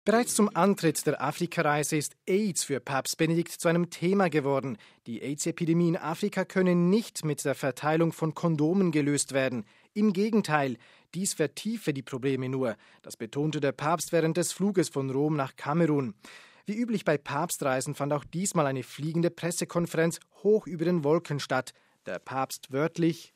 Bereits zum Antritt der Afrikareise ist AIDS für Papst Benedikt zu einem Thema geworden. Die AIDS-Epidemie in Afrika könne nicht mit der Verteilung von Kondomen gelöst werden. Im Gegenteil, dies vertiefe die Probleme nur. Das betonte der Papst während des Fluges von Rom nach Kamerun. Wie üblich bei Papstreisen fand auch diesmal eine fliegende Pressekonferenz hoch über den Wolken statt. Der Papst wörtlich: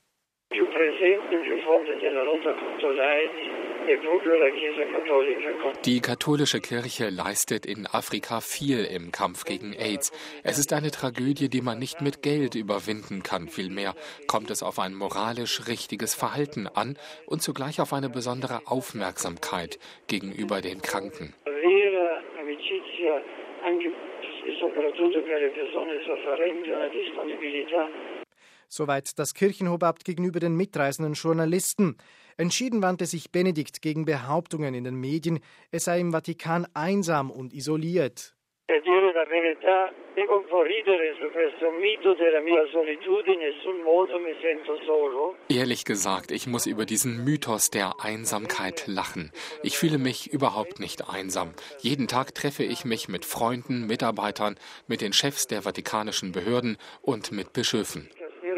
Die katholische Kirche leistet in Afrika viel im Kampf gegen AIDS. Es ist eine Tragödie, die man nicht mit Geld überwinden kann. Vielmehr kommt es auf ein moralisch richtiges Verhalten an und zugleich auf eine besondere Aufmerksamkeit gegenüber den Kranken. Soweit das Kirchenhochabt gegenüber den mitreisenden Journalisten. Entschieden wandte sich Benedikt gegen Behauptungen in den Medien, es sei im Vatikan einsam und isoliert. Ehrlich gesagt, ich muss über diesen Mythos der Einsamkeit lachen. Ich fühle mich überhaupt nicht einsam. Jeden Tag treffe ich mich mit Freunden, Mitarbeitern, mit den Chefs der vatikanischen Behörden und mit Bischöfen.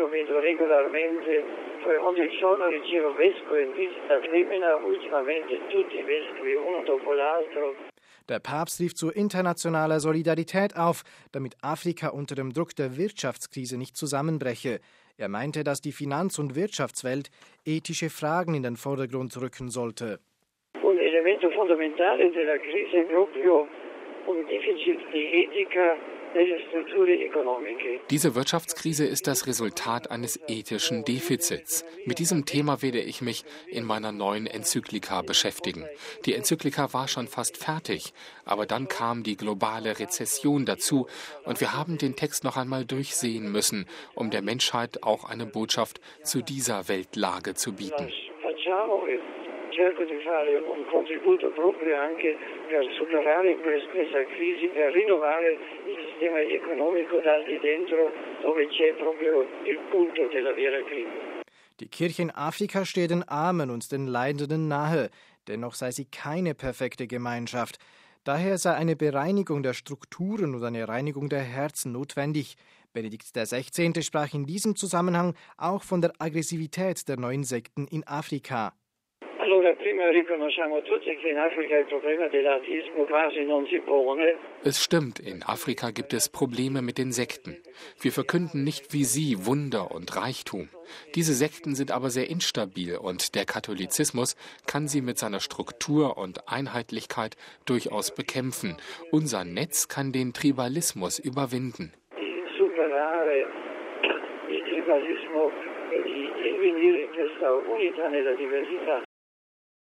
Der Papst rief zu internationaler Solidarität auf, damit Afrika unter dem Druck der Wirtschaftskrise nicht zusammenbreche. Er meinte, dass die Finanz- und Wirtschaftswelt ethische Fragen in den Vordergrund rücken sollte. Un elemento fondamentale della crisi è proprio un deficit di etica. Diese Wirtschaftskrise ist das Resultat eines ethischen Defizits. Mit diesem Thema werde ich mich in meiner neuen Enzyklika beschäftigen. Die Enzyklika war schon fast fertig, aber dann kam die globale Rezession dazu und wir haben den Text noch einmal durchsehen müssen, um der Menschheit auch eine Botschaft zu dieser Weltlage zu bieten. Cerco di fare un contributo proprio anche per superare questa crisi, per rinnovare il sistema economico da di dentro, dove c'è proprio il punto della vera crisi. Die Kirche in Afrika stehe den Armen und den Leidenden nahe, dennoch sei sie keine perfekte Gemeinschaft. Daher sei eine Bereinigung der Strukturen und eine Reinigung der Herzen notwendig. Benedikt XVI. Sprach in diesem Zusammenhang auch von der Aggressivität der neuen Sekten in Afrika. Es stimmt, in Afrika gibt es Probleme mit den Sekten. Wir verkünden nicht wie Sie Wunder und Reichtum. Diese Sekten sind aber sehr instabil und der Katholizismus kann sie mit seiner Struktur und Einheitlichkeit durchaus bekämpfen. Unser Netz kann den Tribalismus überwinden. Il tribalismo e venire in questa unità nella diversità.